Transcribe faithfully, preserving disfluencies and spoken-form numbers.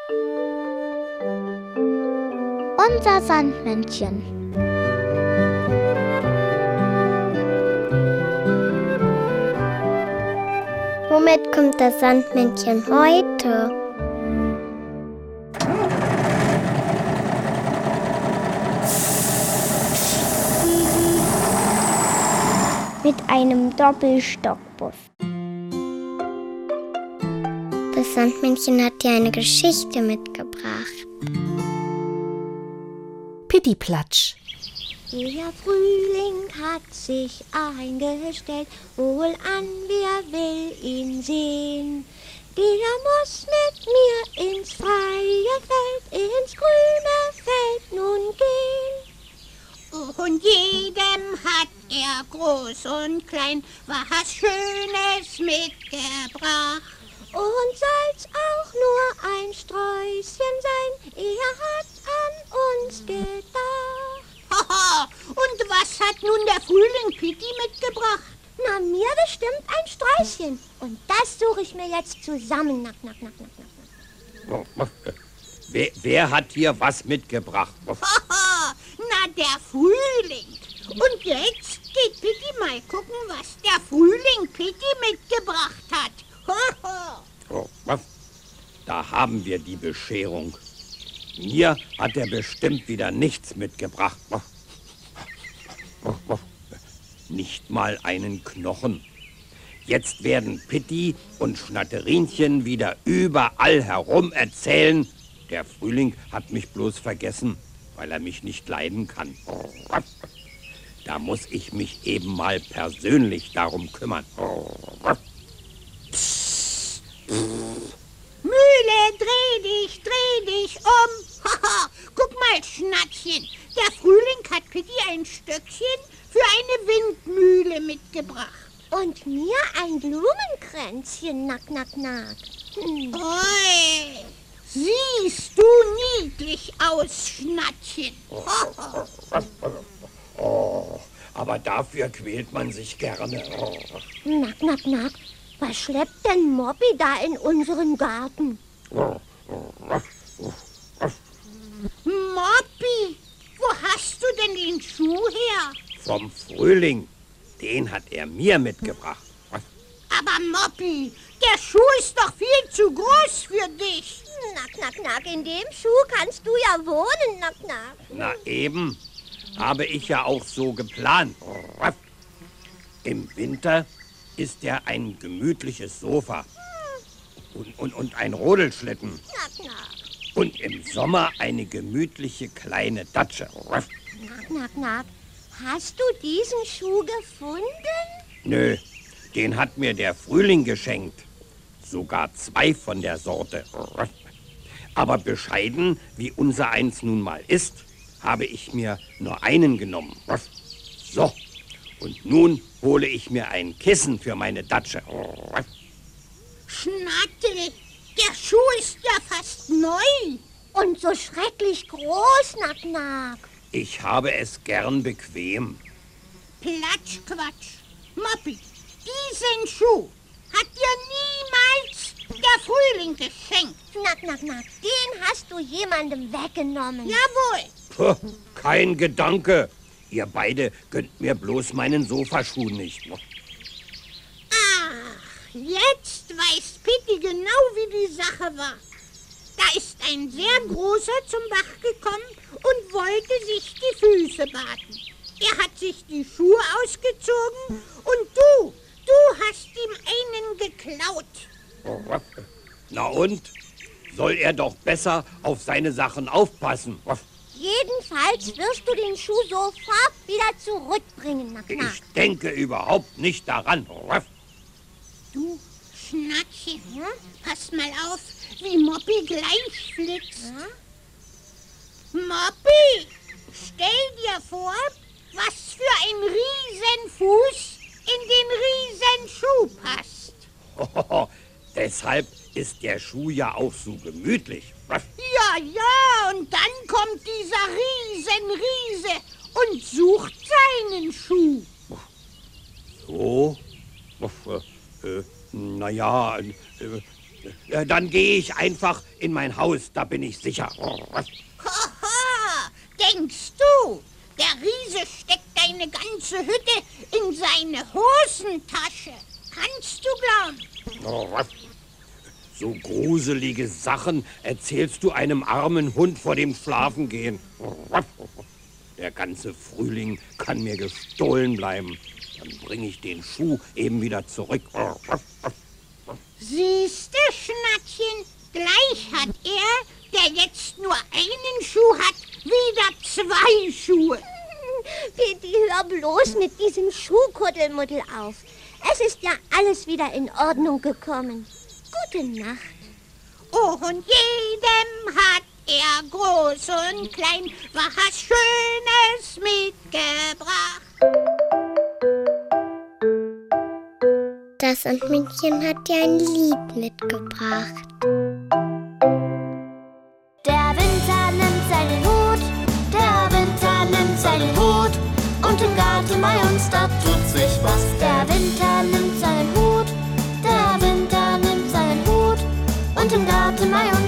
Unser Sandmännchen. Womit kommt das Sandmännchen heute? Mit einem Doppelstockbus. Das Sandmännchen hat dir eine Geschichte mitgebracht. Pittiplatsch. Der Frühling hat sich eingestellt, wohlan, wer will ihn sehen. Der muss mit mir ins freie Feld, ins grüne Feld nun gehen. Und jedem hat er groß und klein was Schönes mitgebracht. Und soll's auch nur ein Sträußchen sein, er hat an uns gedacht. Haha, und was hat nun der Frühling Pitti mitgebracht? Na, mir bestimmt ein Sträußchen. Und das suche ich mir jetzt zusammen. Nack, nack, nack, nack, nack. Wer, wer hat hier was mitgebracht? Haha, na, der Frühling. Und jetzt geht Pitti mal gucken, was der Frühling Pitti mitgebracht hat. Oh, was? Da haben wir die Bescherung. Mir hat er bestimmt wieder nichts mitgebracht. Nicht mal einen Knochen. Jetzt werden Pitti und Schnatterinchen wieder überall herum erzählen, der Frühling hat mich bloß vergessen, weil er mich nicht leiden kann. Da muss ich mich eben mal persönlich darum kümmern. Psst. Mühle, dreh dich, dreh dich um. Haha, guck mal, Schnattchen. Der Frühling hat Pitti ein Stöckchen für eine Windmühle mitgebracht. Und mir ein Blumenkränzchen, nack, nack, nack. Hm. Oi, siehst du niedlich aus, Schnattchen. Oh, aber dafür quält man sich gerne. Oh. Nack, nack, nack. Was schleppt denn Moppy da in unseren Garten? Moppy, wo hast du denn den Schuh her? Vom Frühling. Den hat er mir mitgebracht. Aber Moppy, der Schuh ist doch viel zu groß für dich. Nack, nack, nack, in dem Schuh kannst du ja wohnen, nack, nack. Na eben, habe ich ja auch so geplant. Im Winter ist er ein gemütliches Sofa und, und, und ein Rodelschlitten. Nack, nack. Und im Sommer eine gemütliche kleine Datsche. Nack, nack, nack. Hast du diesen Schuh gefunden? Nö, den hat mir der Frühling geschenkt. Sogar zwei von der Sorte. Aber bescheiden, wie unser eins nun mal ist, habe ich mir nur einen genommen. So, und nun hole ich mir ein Kissen für meine Datsche. Schnattel, der Schuh ist ja fast neu. Und so schrecklich groß, Nack, nack. Ich habe es gern bequem. Platschquatsch. Moppy, diesen Schuh hat dir niemals der Frühling geschenkt. Nack, nack, nack. Den hast du jemandem weggenommen. Jawohl. Puh, kein Gedanke. Ihr beide gönnt mir bloß meinen Sofaschuh nicht. Ach, jetzt weiß Pitti genau, wie die Sache war. Da ist ein sehr großer zum Bach gekommen und wollte sich die Füße baden. Er hat sich die Schuhe ausgezogen und du, du hast ihm einen geklaut. Na und? Soll er doch besser auf seine Sachen aufpassen. Jedenfalls wirst du den Schuh sofort wieder zurückbringen, Nack, nack. Ich denke überhaupt nicht daran. Du, Schnattchen, hm? Pass mal auf, wie Moppy gleich flitzt. Hm? Moppy, stell dir vor, was für ein Riesenfuß in den Riesenschuh passt. Oh, deshalb ist der Schuh ja auch so gemütlich. Ja, ja, und dann kommt dieser Riesenriese und sucht seinen Schuh. So? Äh, äh, naja, äh, Äh, Dann gehe ich einfach in mein Haus, da bin ich sicher. Haha, denkst du, der Riese steckt deine ganze Hütte in seine Hosentasche? Kannst du glauben? So gruselige Sachen erzählst du einem armen Hund vor dem Schlafengehen. Der ganze Frühling kann mir gestohlen bleiben. Dann bringe ich den Schuh eben wieder zurück. Siehste, Schnattchen, gleich hat er, der jetzt nur einen Schuh hat, wieder zwei Schuhe. Pitti, hör bloß mit diesem Schuhkuddelmuddel auf. Es ist ja alles wieder in Ordnung gekommen. Gute Nacht. Oh, und jedem hat er, groß und klein, was Schönes mitgebracht. Das Sandmännchen hat dir ein Lied mitgebracht. Der Winter nimmt seinen Hut, der Winter nimmt seinen Hut, und im Garten bei uns, da tut sich was. Der Winter nimmt seinen Hut, der Winter nimmt seinen Hut, und im Garten bei uns